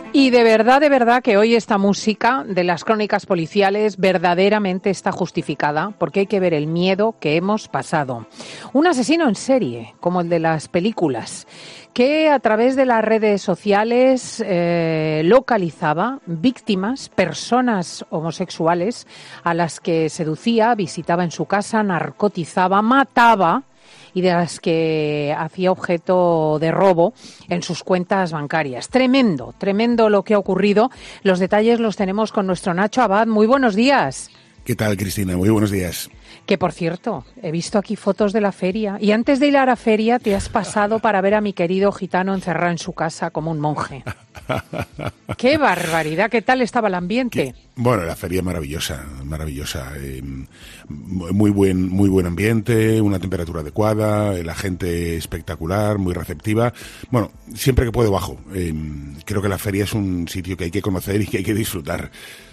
Y de verdad que hoy esta música de las crónicas policiales verdaderamente está justificada, porque hay que ver el miedo que hemos pasado. Un asesino en serie, como el de las películas, que a través de las redes sociales localizaba víctimas, personas homosexuales, a las que seducía, visitaba en su casa, narcotizaba, mataba, y de las que hacía objeto de robo en sus cuentas bancarias. Tremendo, tremendo lo que ha ocurrido. Los detalles los tenemos con nuestro Nacho Abad. Muy buenos días. ¿Qué tal, Cristina? Muy buenos días. Que, por cierto, he visto aquí fotos de la feria y antes de ir a la feria te has pasado para ver a mi querido gitano encerrado en su casa como un monje. ¡Qué barbaridad! ¿Qué tal estaba el ambiente? Bueno, la feria maravillosa, maravillosa. Muy buen ambiente, una temperatura adecuada, la gente espectacular, muy receptiva. Bueno, siempre que puedo bajo. Creo que la feria es un sitio que hay que conocer y que hay que disfrutar.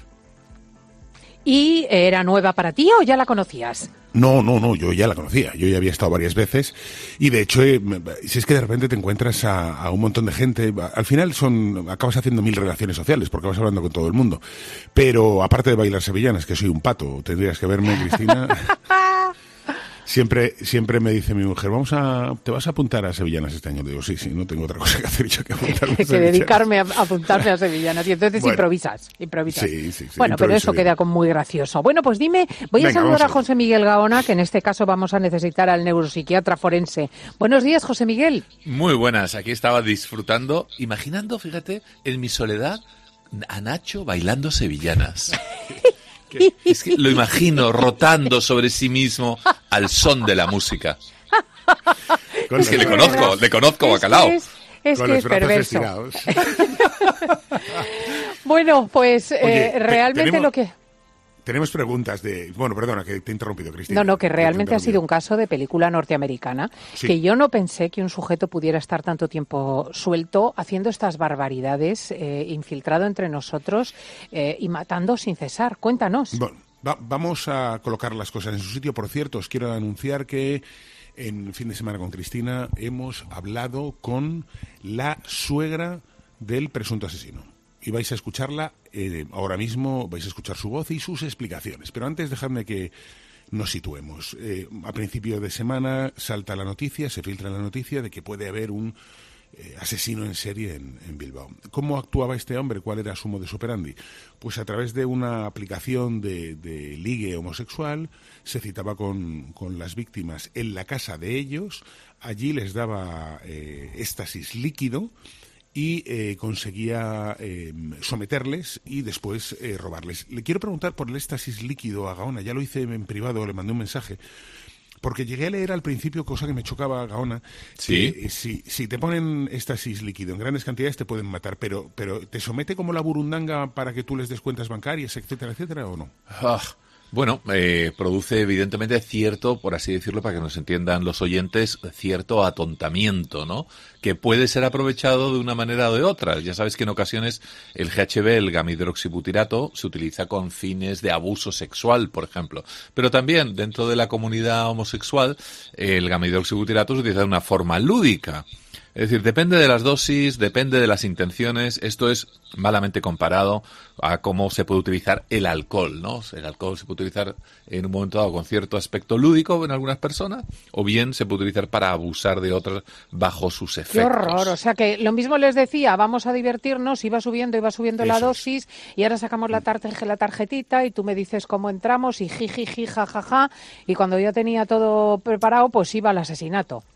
¿Y era nueva para ti o ya la conocías? No, yo ya la conocía, yo ya había estado varias veces y de hecho, si es que de repente te encuentras a un montón de gente, al final acabas haciendo 1000 relaciones sociales porque vas hablando con todo el mundo, pero aparte de bailar sevillanas, que soy un pato, tendrías que verme, Cristina. Siempre me dice mi mujer, ¿te vas a apuntar a sevillanas este año? Digo, sí, no tengo otra cosa que hacer yo que apuntarme a sevillanas. Que dedicarme a apuntarme a sevillanas y entonces bueno, improvisas. Sí, bueno, pero eso queda como muy gracioso. Bueno, pues dime, voy a saludar a José Miguel Gaona, que en este caso vamos a necesitar al neuropsiquiatra forense. Buenos días, José Miguel. Muy buenas, aquí estaba disfrutando, imaginando, fíjate, en mi soledad, a Nacho bailando sevillanas. Es que lo imagino rotando sobre sí mismo al son de la música. Es que le conozco bacalao. Es que es perverso. Bueno, pues oye, realmente lo que... Tenemos preguntas Bueno, perdona, que te he interrumpido, Cristina. No, que realmente ha sido un caso de película norteamericana, sí. Que yo no pensé que un sujeto pudiera estar tanto tiempo suelto haciendo estas barbaridades, infiltrado entre nosotros y matando sin cesar. Cuéntanos. Bueno, vamos a colocar las cosas en su sitio. Por cierto, os quiero anunciar que en Fin de Semana con Cristina hemos hablado con la suegra del presunto asesino. Y vais a escucharla ahora mismo, vais a escuchar su voz y sus explicaciones. Pero antes dejadme que nos situemos. A principio de semana salta la noticia, se filtra la noticia de que puede haber un asesino en serie en Bilbao. ¿Cómo actuaba este hombre? ¿Cuál era su modus operandi? Pues a través de una aplicación de ligue homosexual se citaba con las víctimas en la casa de ellos, allí les daba éxtasis líquido y conseguía someterles y después robarles. Le quiero preguntar por el éxtasis líquido a Gaona, ya lo hice en privado, le mandé un mensaje, porque llegué a leer al principio, cosa que me chocaba a Gaona, ¿sí? Que si te ponen éxtasis líquido en grandes cantidades te pueden matar, pero ¿te somete como la burundanga para que tú les des cuentas bancarias, etcétera, etcétera, o no? Bueno, produce evidentemente cierto, por así decirlo, para que nos entiendan los oyentes, cierto atontamiento, ¿no? Que puede ser aprovechado de una manera o de otra. Ya sabes que en ocasiones el GHB, el gamidroxibutirato, se utiliza con fines de abuso sexual, por ejemplo. Pero también dentro de la comunidad homosexual, el gamidroxibutirato se utiliza de una forma lúdica. Es decir, depende de las dosis, depende de las intenciones. Esto es malamente comparado a cómo se puede utilizar el alcohol, ¿no? El alcohol se puede utilizar en un momento dado con cierto aspecto lúdico en algunas personas, o bien se puede utilizar para abusar de otras bajo sus efectos. ¡Qué horror! O sea que lo mismo les decía, vamos a divertirnos, iba subiendo la dosis, y ahora sacamos la tarjetita y tú me dices cómo entramos y jiji, jajaja, y cuando ya tenía todo preparado, pues iba al asesinato.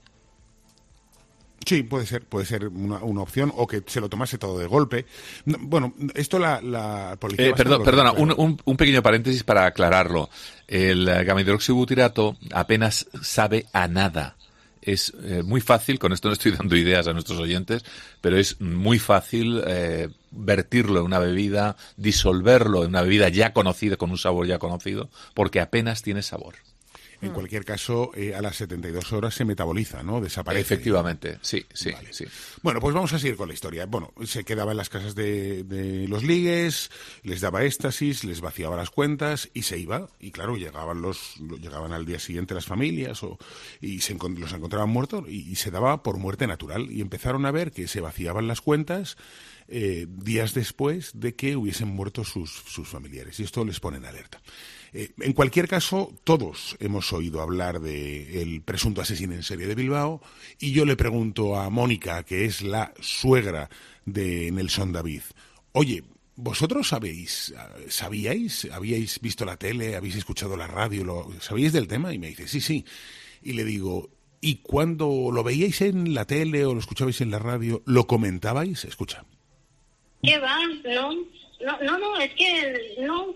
Sí, puede ser una opción, o que se lo tomase todo de golpe. Bueno, esto la policía... Perdona, un pequeño paréntesis para aclararlo. El gamidroxibutirato apenas sabe a nada. Es muy fácil, con esto no estoy dando ideas a nuestros oyentes, pero es muy fácil vertirlo en una bebida, disolverlo en una bebida ya conocida, con un sabor ya conocido, porque apenas tiene sabor. En cualquier caso, a las 72 horas se metaboliza, ¿no? Desaparece. Efectivamente, sí. Vale. Sí. Bueno, pues vamos a seguir con la historia. Bueno, se quedaba en las casas de los ligues, les daba éxtasis, les vaciaba las cuentas y se iba. Y claro, llegaban al día siguiente las familias y los encontraban muertos y se daba por muerte natural. Y empezaron a ver que se vaciaban las cuentas, días después de que hubiesen muerto sus familiares, y esto les pone en alerta. En cualquier caso, todos hemos oído hablar del presunto asesino en serie de Bilbao, y yo le pregunto a Mónica, que es la suegra de Nelson David, oye, ¿vosotros sabíais? ¿Habíais visto la tele? ¿Habéis escuchado la radio? ¿Sabíais del tema? Y me dice, sí. Y le digo, ¿y cuando lo veíais en la tele o lo escuchabais en la radio, lo comentabais? Escucha. ¿Qué va? No, es que no,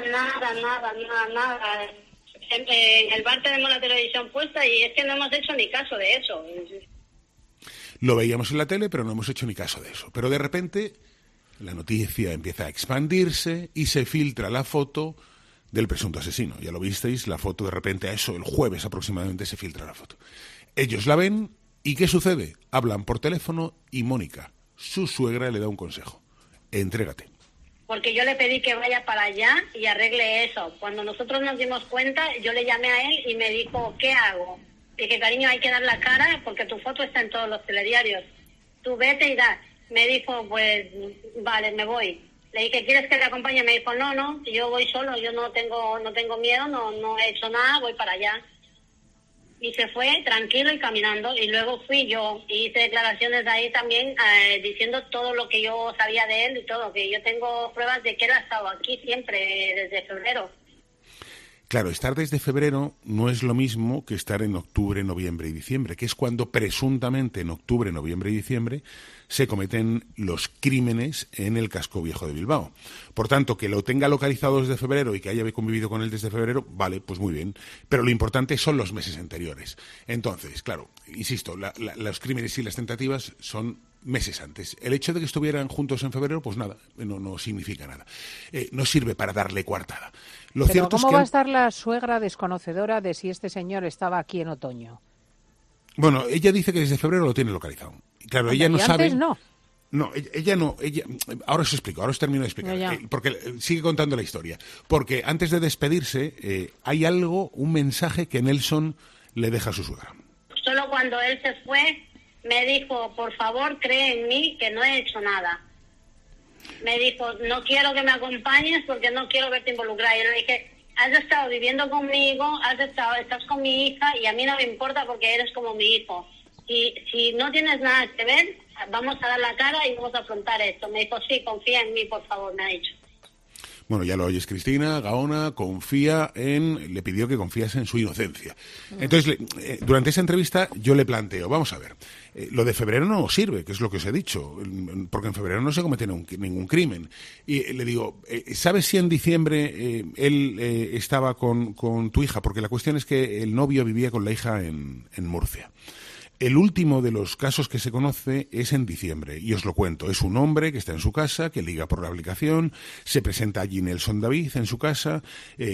nada. En el bar tenemos la televisión puesta y es que no hemos hecho ni caso de eso. Lo veíamos en la tele, pero no hemos hecho ni caso de eso. Pero de repente la noticia empieza a expandirse y se filtra la foto del presunto asesino. Ya lo visteis, la foto de repente, a eso, el jueves aproximadamente, se filtra la foto. Ellos la ven y ¿qué sucede? Hablan por teléfono y Mónica, su suegra, le da un consejo. Entrégate. Porque yo le pedí que vaya para allá y arregle eso. Cuando nosotros nos dimos cuenta, yo le llamé a él y me dijo, ¿qué hago? Dije, cariño, hay que dar la cara porque tu foto está en todos los telediarios. Tú vete y da. Me dijo, pues, vale, me voy. Le dije, ¿quieres que te acompañe? Me dijo, no, yo voy solo, yo no tengo miedo, no he hecho nada, voy para allá. Y se fue tranquilo y caminando, y luego fui yo, y hice declaraciones ahí también, diciendo todo lo que yo sabía de él y todo, que yo tengo pruebas de que él ha estado aquí siempre, desde febrero. Claro, estar desde febrero no es lo mismo que estar en octubre, noviembre y diciembre, que es cuando presuntamente en octubre, noviembre y diciembre se cometen los crímenes en el casco viejo de Bilbao. Por tanto, que lo tenga localizado desde febrero y que haya convivido con él desde febrero, vale, pues muy bien. Pero lo importante son los meses anteriores. Entonces, claro, insisto, los crímenes y las tentativas son meses antes. El hecho de que estuvieran juntos en febrero, pues nada, no significa nada. No sirve para darle coartada. Pero cierto ¿cómo es que va a estar la suegra desconocedora de si este señor estaba aquí en otoño? Bueno, ella dice que desde febrero lo tiene localizado. Claro, ella no sabe. Antes no. No, ella no. Ahora os explico, ahora os termino de explicar. Porque sigue contando la historia. Porque antes de despedirse, hay un mensaje que Nelson le deja a su suegra. Solo cuando él se fue, me dijo, por favor, cree en mí que no he hecho nada. Me dijo, no quiero que me acompañes porque no quiero verte involucrada. Y le dije, has estado viviendo conmigo, estás con mi hija y a mí no me importa porque eres como mi hijo. Y si no tienes nada que ver, vamos a dar la cara y vamos a afrontar esto. Me dijo, sí, confía en mí, por favor, me ha dicho. Bueno, ya lo oyes, Cristina, Gaona le pidió que confiase en su inocencia. Entonces, durante esa entrevista yo le planteo, vamos a ver, lo de febrero no sirve, que es lo que os he dicho, porque en febrero no se comete ningún crimen. Y le digo, ¿sabes si en diciembre él estaba con tu hija? Porque la cuestión es que el novio vivía con la hija en Murcia. El último de los casos que se conoce es en diciembre, y os lo cuento. Es un hombre que está en su casa, que liga por la aplicación, se presenta allí Nelson David en su casa,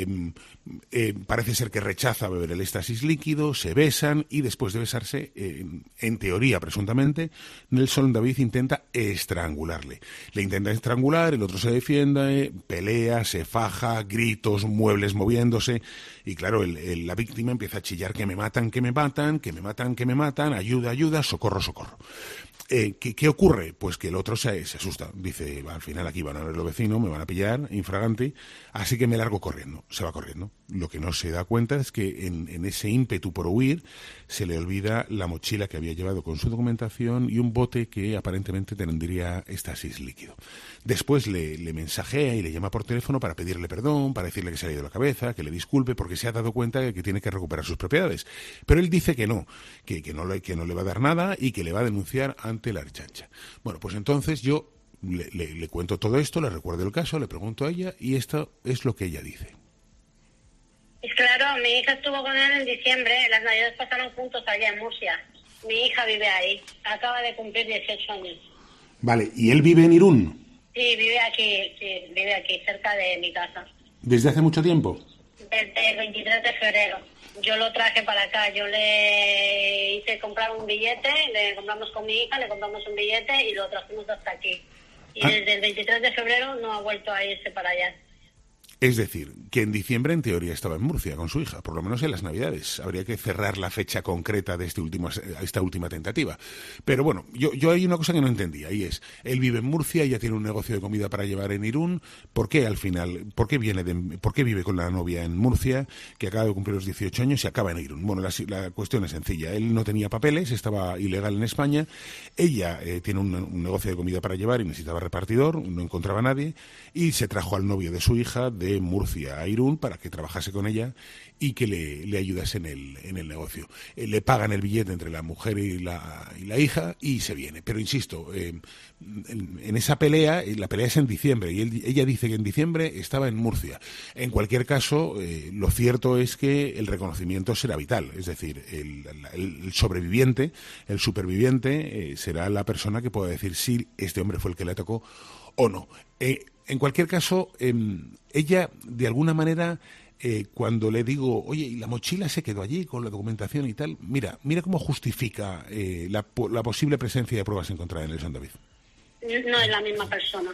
parece ser que rechaza beber el éxtasis líquido, se besan, y después de besarse, en teoría, presuntamente, Nelson David intenta estrangularle. Le intenta estrangular, el otro se defiende, pelea, se faja, gritos, muebles moviéndose, y claro, la víctima empieza a chillar que me matan, ayuda, socorro. ¿Qué ocurre? Pues que el otro se asusta. Dice, al final aquí van a ver los vecinos, me van a pillar, infragante, así que me largo corriendo. Se va corriendo. Lo que no se da cuenta es que en ese ímpetu por huir se le olvida la mochila que había llevado con su documentación y un bote que aparentemente tendría éxtasis líquido. Después le mensajea y le llama por teléfono para pedirle perdón, para decirle que se le ha ido la cabeza, que le disculpe porque se ha dado cuenta de que tiene que recuperar sus propiedades. Pero él dice que no le va a dar nada y que le va a denunciar ante la Ertzaintza. Bueno, pues entonces yo le cuento todo esto, le recuerdo el caso, le pregunto a ella y esto es lo que ella dice. Pues claro, mi hija estuvo con él en diciembre, las navidades pasaron juntos allá en Murcia. Mi hija vive ahí, acaba de cumplir 18 años. Vale, ¿y él vive en Irún? Sí, vive aquí, cerca de mi casa. ¿Desde hace mucho tiempo? Desde el 23 de febrero. Yo lo traje para acá, yo le hice comprar un billete, le compramos con mi hija, le compramos un billete y lo trajimos hasta aquí. Y desde el 23 de febrero no ha vuelto a irse para allá. Es decir, que en diciembre en teoría estaba en Murcia con su hija, por lo menos en las Navidades. Habría que cerrar la fecha concreta de esta última tentativa. Pero bueno, yo hay una cosa que no entendía, y es, él vive en Murcia, ella tiene un negocio de comida para llevar en Irún. ¿Por qué al final, por qué vive con la novia en Murcia, que acaba de cumplir los 18 años y acaba en Irún? Bueno, la cuestión es sencilla. Él no tenía papeles, estaba ilegal en España. Ella tiene un negocio de comida para llevar y necesitaba repartidor, no encontraba a nadie, y se trajo al novio de su hija de Murcia a Irún para que trabajase con ella y que le ayudase en el negocio. Le pagan el billete entre la mujer y la hija y se viene. Pero insisto, en esa pelea, la pelea es en diciembre y ella dice que en diciembre estaba en Murcia. En cualquier caso, lo cierto es que el reconocimiento será vital. Es decir, el sobreviviente, el superviviente, será la persona que pueda decir si este hombre fue el que le atacó o no. En cualquier caso, ella, de alguna manera, cuando le digo, oye, y la mochila se quedó allí con la documentación y tal, mira cómo justifica la posible presencia de pruebas encontradas en Nelson David. No es la misma persona,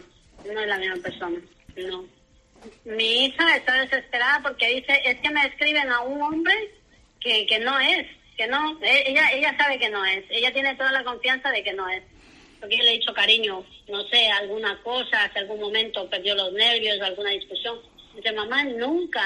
no. Mi hija está desesperada porque dice, es que me escriben a un hombre que no es, que no, ella sabe que no es, ella tiene toda la confianza de que no es. Porque yo le he dicho, cariño, no sé, alguna cosa, hace algún momento perdió los nervios, alguna discusión. Dice, mamá, nunca,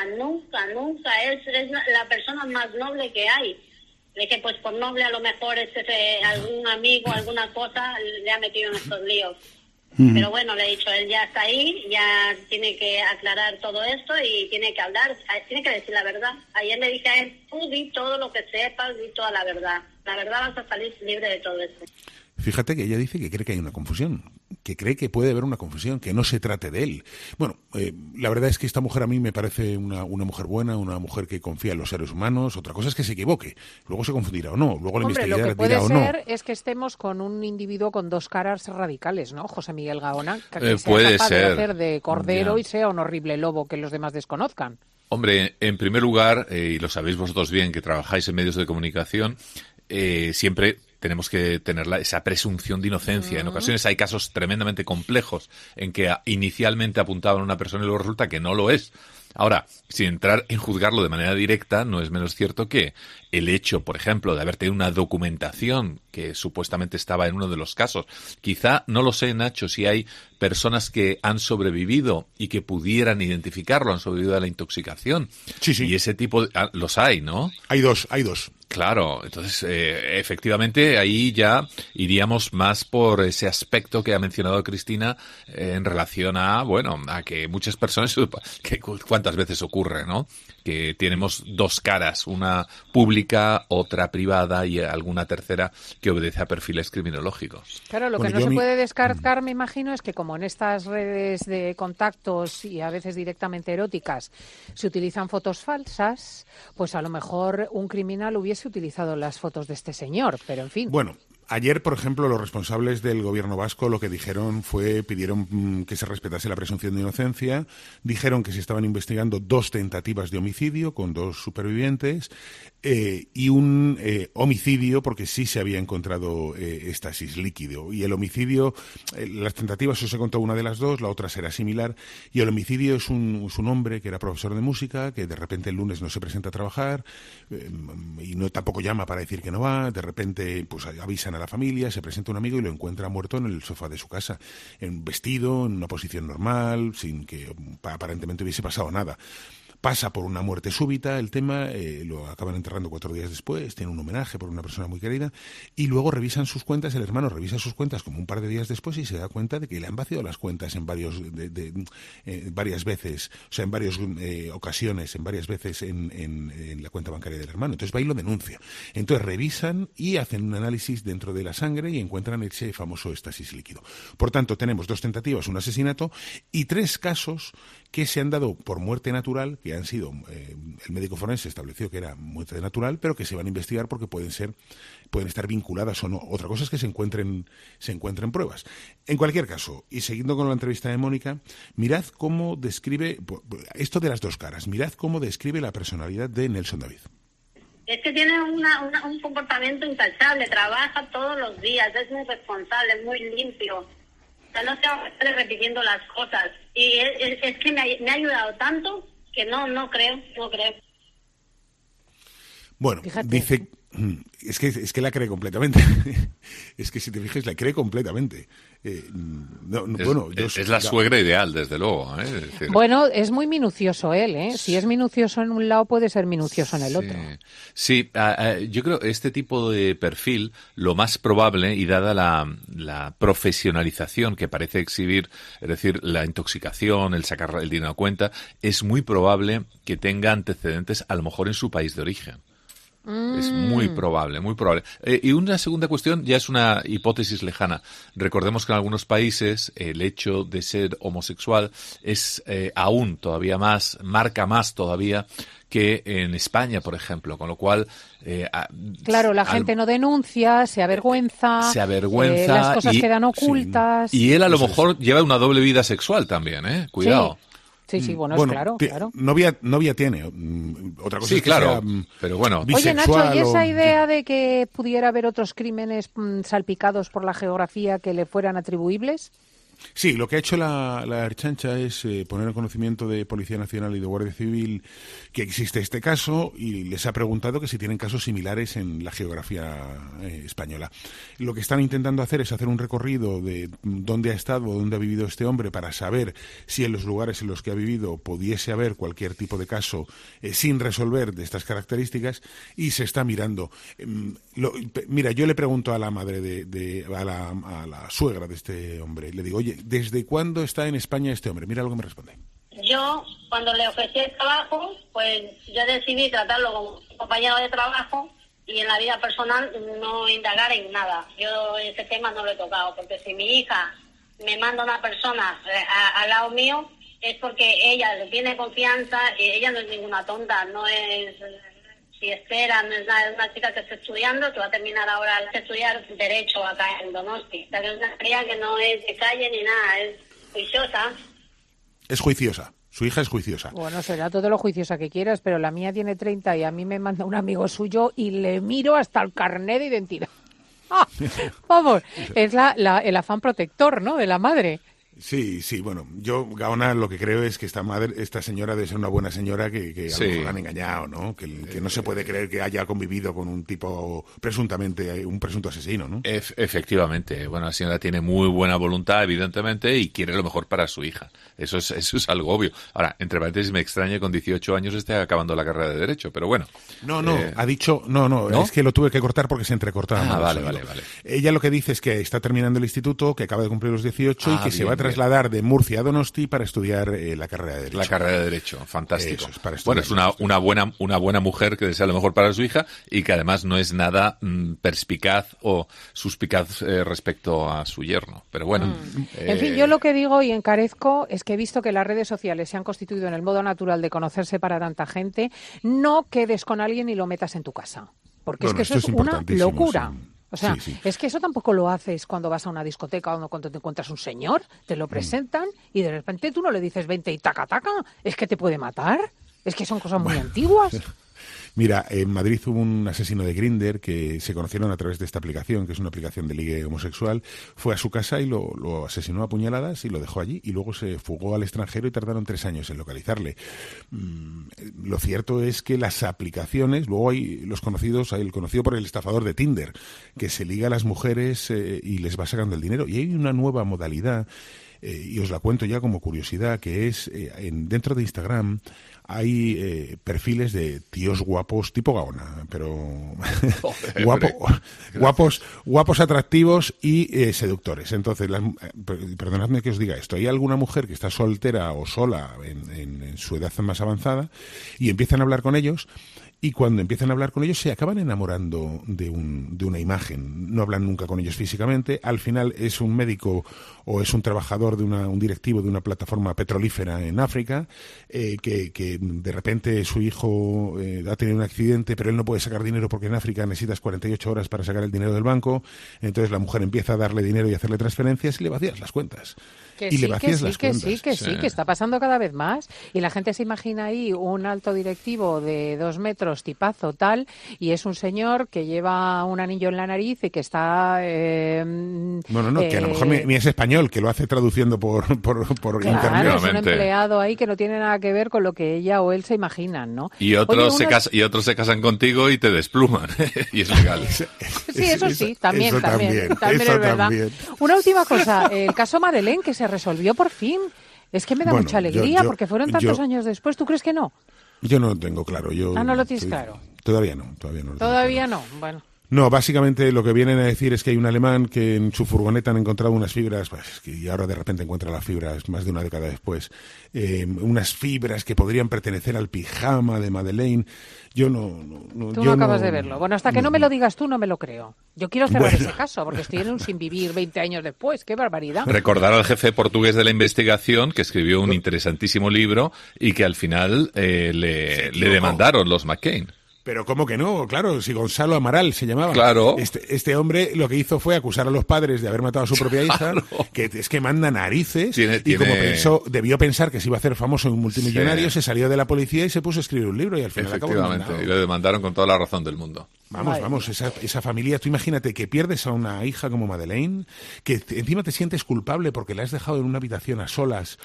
es la persona más noble que hay. Le dije, pues por noble a lo mejor es algún amigo, alguna cosa, le ha metido en estos líos. Pero bueno, le he dicho, él ya está ahí, ya tiene que aclarar todo esto y tiene que hablar, tiene que decir la verdad. Ayer le dije a él, tú di todo lo que sepas, di toda la verdad. La verdad vas a salir libre de todo esto. Fíjate que ella dice que cree que hay una confusión, que cree que puede haber una confusión, que no se trate de él. Bueno, la verdad es que esta mujer a mí me parece una mujer buena, una mujer que confía en los seres humanos. Otra cosa es que se equivoque, luego se confundirá o no, luego la investigación dirá o no. Lo que puede ser es que estemos con un individuo con dos caras radicales, ¿no? José Miguel Gaona, que sea puede capaz ser de hacer de cordero y sea un horrible lobo que los demás desconozcan. Hombre, en primer lugar, y lo sabéis vosotros bien, que trabajáis en medios de comunicación, siempre tenemos que tener esa presunción de inocencia. En ocasiones hay casos tremendamente complejos en que inicialmente apuntaban a una persona y luego resulta que no lo es. Ahora, sin entrar en juzgarlo de manera directa, no es menos cierto que el hecho, por ejemplo, de haber tenido una documentación que supuestamente estaba en uno de los casos, quizá, no lo sé, Nacho, si hay personas que han sobrevivido y que pudieran identificarlo, han sobrevivido a la intoxicación. Sí. Y ese tipo los hay, ¿no? Hay dos. Claro, entonces efectivamente ahí ya iríamos más por ese aspecto que ha mencionado Cristina en relación a que muchas personas, que cuántas veces ocurre, ¿no? Que tenemos dos caras, una pública, otra privada y alguna tercera que obedece a perfiles criminológicos. Claro, lo que no se puede descartar, me imagino, es que como en estas redes de contactos y a veces directamente eróticas se utilizan fotos falsas, pues a lo mejor un criminal hubiese utilizado las fotos de este señor, pero en fin. Bueno, ayer, por ejemplo, los responsables del gobierno vasco lo que pidieron que se respetase la presunción de inocencia, dijeron que se estaban investigando 2 tentativas de homicidio con 2 supervivientes y un homicidio porque sí se había encontrado éxtasis líquido. Y el homicidio, las tentativas se contó una de las 2, la otra será similar, y el homicidio es un hombre que era profesor de música, que de repente el lunes no se presenta a trabajar y tampoco llama para decir que no va, de repente pues avisan a la familia, se presenta un amigo y lo encuentra muerto en el sofá de su casa, vestido, en una posición normal, sin que aparentemente hubiese pasado nada. Pasa por una muerte súbita el tema, lo acaban enterrando 4 días después, tiene un homenaje por una persona muy querida, y luego revisan sus cuentas, el hermano revisa sus cuentas como un par de días después y se da cuenta de que le han vaciado las cuentas en varias veces, o sea, en varias ocasiones, en varias veces en la cuenta bancaria del hermano. Entonces va y lo denuncia. Entonces revisan y hacen un análisis dentro de la sangre y encuentran ese famoso éxtasis líquido. Por tanto, tenemos 2 tentativas, un asesinato y 3 casos que se han dado por muerte natural, que han sido, el médico forense estableció que era muerte natural, pero que se van a investigar porque pueden estar vinculadas o no. Otra cosa es que se encuentren pruebas. En cualquier caso, y siguiendo con la entrevista de Mónica, mirad cómo describe, esto de las 2 caras, mirad cómo describe la personalidad de Nelson David. Es que tiene un comportamiento intachable, trabaja todos los días, es muy responsable, muy limpio. O sea, no se va a estar repitiendo las cosas. Y es que me ha ayudado tanto que no creo. Bueno, Fíjate. dice... Es que la cree completamente. Es que si te fijas, la cree completamente. Es la suegra ideal, desde luego. Es decir, Bueno, es muy minucioso él, ¿eh? Si es minucioso en un lado, puede ser minucioso en el otro. Sí, yo creo que este tipo de perfil, lo más probable, y dada la profesionalización que parece exhibir, es decir, la intoxicación, el sacar el dinero a cuenta, es muy probable que tenga antecedentes a lo mejor en su país de origen. Es muy probable, muy probable. Y una segunda cuestión ya es una hipótesis lejana. Recordemos que en algunos países el hecho de ser homosexual es aún todavía más, marca más todavía que en España, por ejemplo, con lo cual... Claro, la gente no denuncia, se avergüenza, las cosas quedan ocultas. Sí. Y él a lo mejor lleva una doble vida sexual también, cuidado. Sí, bueno, es claro. Novia tiene. Otra cosa sí, es que claro, sea, pero bueno. Oye, Nacho, ¿y esa idea de que pudiera haber otros crímenes salpicados por la geografía que le fueran atribuibles? Sí, lo que ha hecho la Ertzaintza es poner en conocimiento de Policía Nacional y de Guardia Civil que existe este caso y les ha preguntado que si tienen casos similares en la geografía española. Lo que están intentando hacer es hacer un recorrido de dónde ha estado, dónde ha vivido este hombre para saber si en los lugares en los que ha vivido pudiese haber cualquier tipo de caso sin resolver de estas características y se está mirando. Mira, yo le pregunto a la madre a la suegra de este hombre, le digo, oye, ¿desde cuándo está en España este hombre? Mira lo que me responde. Yo, cuando le ofrecí el trabajo, pues yo decidí tratarlo como compañero de trabajo y en la vida personal no indagar en nada. Yo ese tema no lo he tocado, porque si mi hija me manda una persona al lado mío, es porque ella le tiene confianza y ella no es ninguna tonta, no es... Si espera, no es nada, es una chica que está estudiando, que va a terminar ahora de estudiar Derecho acá en Donosti. O sea, que es una cría que no es de calle ni nada, es juiciosa. Es juiciosa. Su hija es juiciosa. Bueno, será todo lo juiciosa que quieras, pero la mía tiene 30 y a mí me manda un amigo suyo y le miro hasta el carnet de identidad. ¡Ah! Vamos, es el afán protector, ¿no?, de la madre. Sí, bueno, yo, Gaona, lo que creo es que esta señora debe ser una buena señora que a lo mejor la han engañado, ¿no? Que no se puede creer que haya convivido con un tipo un presunto asesino, ¿no? Efectivamente. Bueno, la señora tiene muy buena voluntad, evidentemente, y quiere lo mejor para su hija. Eso es algo obvio. Ahora, entre paréntesis, me extraña que con 18 años esté acabando la carrera de Derecho, pero bueno. No, ha dicho... No, es que lo tuve que cortar porque se entrecortaba. Vale. Ella lo que dice es que está terminando el instituto, que acaba de cumplir los 18 y que se va a trasladar de Murcia a Donosti para estudiar la carrera de Derecho. La carrera de Derecho, fantástico. Eso es, para bueno, es una buena mujer que desea lo mejor para su hija y que además no es nada perspicaz o suspicaz respecto a su yerno. Pero bueno. En fin, yo lo que digo y encarezco es que he visto que las redes sociales se han constituido en el modo natural de conocerse para tanta gente. No quedes con alguien y lo metas en tu casa. Porque es que eso es una locura. Sí. O sea, es que eso tampoco lo haces cuando vas a una discoteca o cuando te encuentras un señor, te lo presentan y de repente tú no le dices 20 y taca, es que te puede matar, es que son cosas muy antiguas. Mira, en Madrid hubo un asesino de Grindr que se conocieron a través de esta aplicación, que es una aplicación de ligue homosexual. Fue a su casa y lo asesinó a puñaladas y lo dejó allí. Y luego se fugó al extranjero y tardaron 3 años en localizarle. Lo cierto es que las aplicaciones, luego hay el conocido por el estafador de Tinder, que se liga a las mujeres y les va sacando el dinero. Y hay una nueva modalidad, y os la cuento ya como curiosidad, que es dentro de Instagram hay perfiles de tíos guapos tipo Gaona, pero guapos, atractivos y seductores. Entonces, perdonadme que os diga esto, hay alguna mujer que está soltera o sola en su edad más avanzada y empiezan a hablar con ellos. Y cuando empiezan a hablar con ellos se acaban enamorando de una imagen. No hablan nunca con ellos físicamente. Al final es un médico o es un trabajador un directivo de una plataforma petrolífera en África que de repente su hijo ha tenido un accidente, pero él no puede sacar dinero porque en África necesitas 48 horas para sacar el dinero del banco. Entonces la mujer empieza a darle dinero y hacerle transferencias y le vacías las cuentas. Que está pasando cada vez más. Y la gente se imagina ahí un alto directivo de 2 metros nosotros, tipazo tal, y es un señor que lleva un anillo en la nariz y que está... Bueno, que a lo mejor ni es español, que lo hace traduciendo por internet. Claro, es un empleado ahí que no tiene nada que ver con lo que ella o él se imaginan, ¿no? Y otros se casan contigo y te despluman, y es legal. Sí, eso sí, también es verdad. Una última cosa, el caso Madeleine, que se resolvió por fin. Es que me da mucha alegría, porque fueron tantos años después. ¿Tú crees que no? Yo no lo tengo claro. ¿no lo tienes claro? Todavía no. Todavía no, bueno. No, básicamente lo que vienen a decir es que hay un alemán que en su furgoneta han encontrado unas fibras, y ahora de repente encuentra las fibras más de una década después, unas fibras que podrían pertenecer al pijama de Madeleine. Yo no... Tú no acabas de verlo. Bueno, hasta que no me lo digas tú, no me lo creo. Yo quiero cerrar ese caso, porque estoy en un sin vivir 20 años después. ¡Qué barbaridad! Recordar al jefe portugués de la investigación, que escribió un interesantísimo libro y que al final le demandaron los McCain. Pero ¿cómo que no? Claro, si Gonzalo Amaral se llamaba. Claro. Este hombre lo que hizo fue acusar a los padres de haber matado a su propia hija, que es que manda narices, como debió pensar que se iba a hacer famoso un multimillonario, se salió de la policía y se puso a escribir un libro y al final acabó demandado. Y lo demandaron con toda la razón del mundo. Vamos, esa familia, tú imagínate que pierdes a una hija como Madeleine, que encima te sientes culpable porque la has dejado en una habitación a solas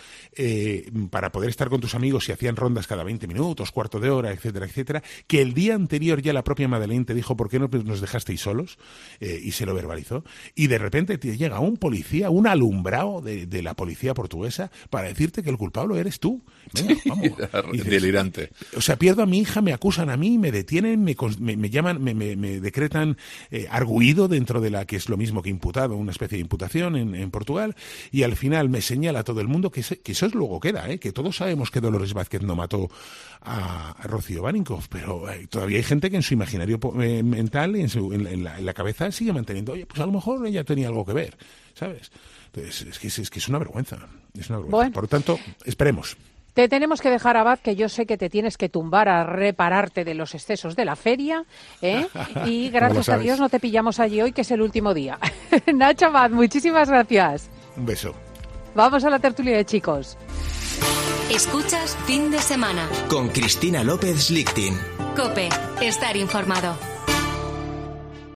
para poder estar con tus amigos y hacían rondas cada 20 minutos, cuarto de hora, etcétera, etcétera, que el día anterior ya la propia Madeleine te dijo ¿por qué no nos dejasteis solos? Y se lo verbalizó. Y de repente te llega un policía, un alumbrado de la policía portuguesa para decirte que el culpable eres tú. Venga, vamos. Dices, delirante. O sea, pierdo a mi hija, me acusan a mí, me detienen, me llaman, me decretan arguido dentro de la que es lo mismo que imputado, una especie de imputación en Portugal, y al final me señala a todo el mundo que eso es luego queda, que todos sabemos que Dolores Vázquez no mató a Rocío Barinkoff, pero todavía hay gente que en su imaginario mental, en la cabeza sigue manteniendo, oye, pues a lo mejor ella tenía algo que ver, ¿sabes? Entonces, es que es una vergüenza, Bueno. Por lo tanto, esperemos. Te tenemos que dejar, Abad, que yo sé que te tienes que tumbar a repararte de los excesos de la feria, y gracias a Dios no te pillamos allí hoy, que es el último día. Nacho Abad, muchísimas gracias. Un beso. Vamos a la tertulia de chicos. Escuchas Fin de Semana con Cristina López Lichting. COPE, estar informado.